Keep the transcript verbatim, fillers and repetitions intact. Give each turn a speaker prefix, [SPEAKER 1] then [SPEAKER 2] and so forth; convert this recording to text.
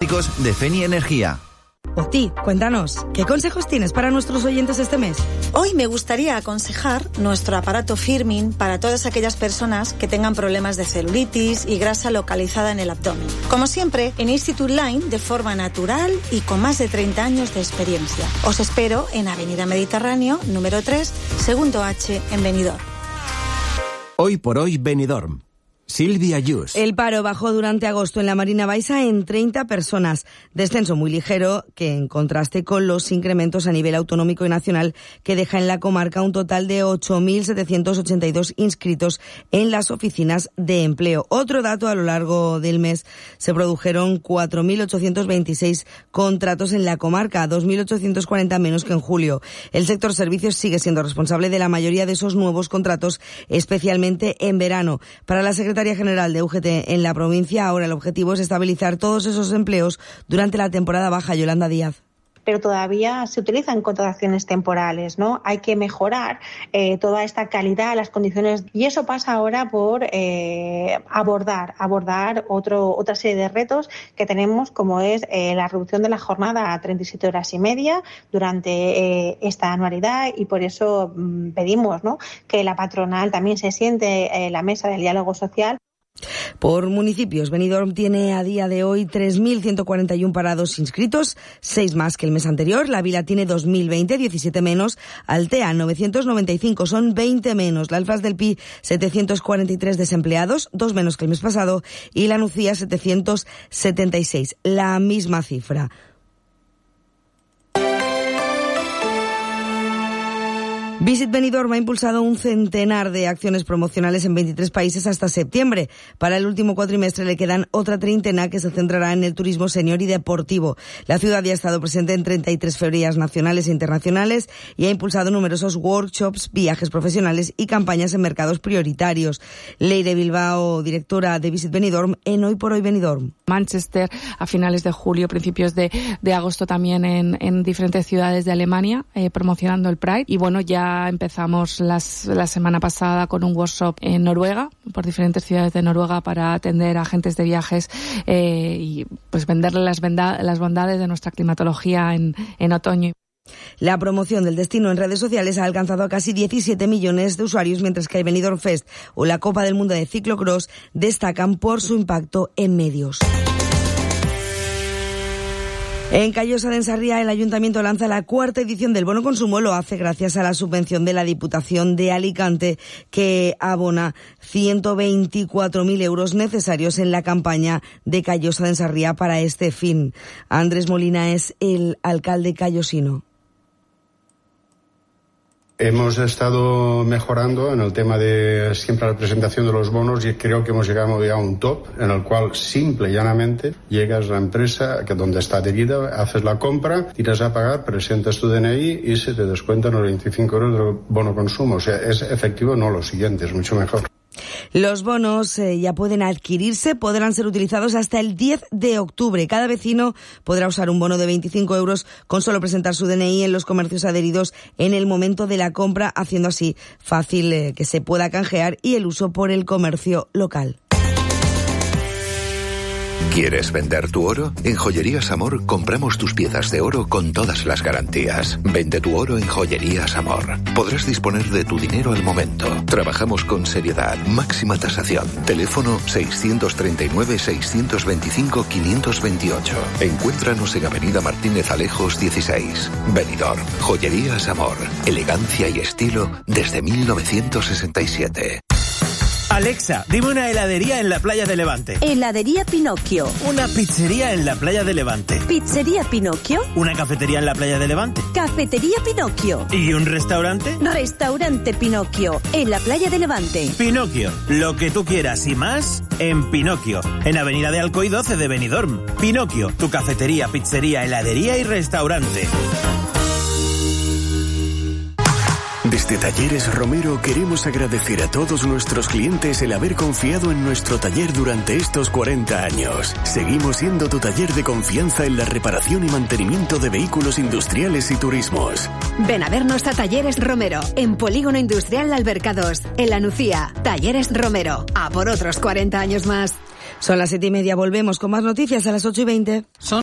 [SPEAKER 1] técnicos de Feni Energía.
[SPEAKER 2] Oti, cuéntanos, ¿qué consejos tienes para nuestros oyentes este mes?
[SPEAKER 3] Hoy me gustaría aconsejar nuestro aparato Firmin para todas aquellas personas que tengan problemas de celulitis y grasa localizada en el abdomen. Como siempre, en Institute Line, de forma natural y con más de treinta años de experiencia. Os espero en Avenida Mediterráneo, número tres, segundo H, en Benidorm.
[SPEAKER 4] Hoy por hoy, Benidorm. Silvia Yus.
[SPEAKER 2] El paro bajó durante agosto en la Marina Baixa en treinta personas, descenso muy ligero que en contraste con los incrementos a nivel autonómico y nacional que deja en la comarca un total de ocho mil setecientos ochenta y dos inscritos en las oficinas de empleo. Otro dato, a lo largo del mes se produjeron cuatro mil ochocientos veintiséis contratos en la comarca, dos mil ochocientos cuarenta menos que en julio. El sector servicios sigue siendo responsable de la mayoría de esos nuevos contratos, especialmente en verano. Para la Secretaría General de U G T en la provincia, ahora el objetivo es estabilizar todos esos empleos durante la temporada baja. Yolanda Díaz.
[SPEAKER 5] Pero todavía se utilizan contrataciones temporales, ¿no? Hay que mejorar eh, toda esta calidad, las condiciones, y eso pasa ahora por eh, abordar, abordar otro, otra serie de retos que tenemos, como es eh, la reducción de la jornada a treinta y siete horas y media durante eh, esta anualidad, y por eso mmm, pedimos, ¿no?, que la patronal también se siente en la mesa del diálogo social.
[SPEAKER 2] Por municipios, Benidorm tiene a día de hoy tres mil ciento cuarenta y uno parados inscritos, seis más que el mes anterior. La Vila tiene dos mil veinte, diecisiete menos. Altea, novecientos noventa y cinco, son veinte menos. La Alfaz del Pi, setecientos cuarenta y tres desempleados, dos menos que el mes pasado. Y la Nucía, setecientos setenta y seis, la misma cifra. Visit Benidorm ha impulsado un centenar de acciones promocionales en veintitrés países hasta septiembre. Para el último cuatrimestre le quedan otra treintena que se centrará en el turismo senior y deportivo. La ciudad ya ha estado presente en treinta y tres ferias nacionales e internacionales y ha impulsado numerosos workshops, viajes profesionales y campañas en mercados prioritarios. Leire Bilbao, directora de Visit Benidorm, en Hoy por Hoy Benidorm.
[SPEAKER 6] Manchester a finales de julio, principios de, de agosto también en, en diferentes ciudades de Alemania, eh, promocionando el Pride. Y bueno, ya empezamos las, la semana pasada con un workshop en Noruega, por diferentes ciudades de Noruega, para atender a agentes de viajes eh, y pues venderle las, venda, las bondades de nuestra climatología en, en otoño.
[SPEAKER 2] La promoción del destino en redes sociales ha alcanzado a casi diecisiete millones de usuarios, mientras que el Benidorm Fest o la Copa del Mundo de Ciclocross destacan por su impacto en medios. En Callosa de Ensarría, el Ayuntamiento lanza la cuarta edición del Bono Consumo. Lo hace gracias a la subvención de la Diputación de Alicante, que abona ciento veinticuatro mil euros necesarios en la campaña de Callosa de Ensarría para este fin. Andrés Molina es el alcalde callosino.
[SPEAKER 7] Hemos estado mejorando en el tema de siempre la presentación de los bonos, y creo que hemos llegado ya a un top en el cual simple y llanamente llegas a la empresa que donde está adherida, haces la compra, tiras a pagar, presentas tu D N I y se te descuentan los veinticinco euros del bono consumo. O sea, es efectivo, no lo siguiente, es mucho mejor.
[SPEAKER 2] Los bonos eh, ya pueden adquirirse, podrán ser utilizados hasta el diez de octubre. Cada vecino podrá usar un bono de veinticinco euros con solo presentar su D N I en los comercios adheridos en el momento de la compra, haciendo así fácil eh, que se pueda canjear y el uso por el comercio local.
[SPEAKER 8] ¿Quieres vender tu oro? En Joyerías Amor compramos tus piezas de oro con todas las garantías. Vende tu oro en Joyerías Amor. Podrás disponer de tu dinero al momento. Trabajamos con seriedad, máxima tasación. Teléfono seiscientos treinta y nueve, seiscientos veinticinco, quinientos veintiocho. Encuéntranos en Avenida Martínez Alejos dieciséis. Benidorm. Joyerías Amor. Elegancia y estilo desde mil novecientos sesenta y siete.
[SPEAKER 9] Alexa, dime una heladería en la playa de Levante.
[SPEAKER 10] Heladería Pinocchio.
[SPEAKER 9] Una pizzería en la playa de Levante.
[SPEAKER 10] Pizzería Pinocchio.
[SPEAKER 9] Una cafetería en la playa de Levante.
[SPEAKER 10] Cafetería Pinocchio.
[SPEAKER 9] ¿Y un restaurante?
[SPEAKER 10] Restaurante Pinocchio, en la playa de Levante.
[SPEAKER 9] Pinocchio, lo que tú quieras y más en Pinocchio, en Avenida de Alcoy doce de Benidorm. Pinocchio, tu cafetería, pizzería, heladería y restaurante.
[SPEAKER 11] Desde Talleres Romero queremos agradecer a todos nuestros clientes el haber confiado en nuestro taller durante estos cuarenta años. Seguimos siendo tu taller de confianza en la reparación y mantenimiento de vehículos industriales y turismos.
[SPEAKER 12] Ven a vernos a Talleres Romero, en Polígono Industrial Albercados, en La Nucía. Talleres Romero, a por otros cuarenta años más.
[SPEAKER 2] Son las siete y media, volvemos con más noticias a las ocho y veinte. Son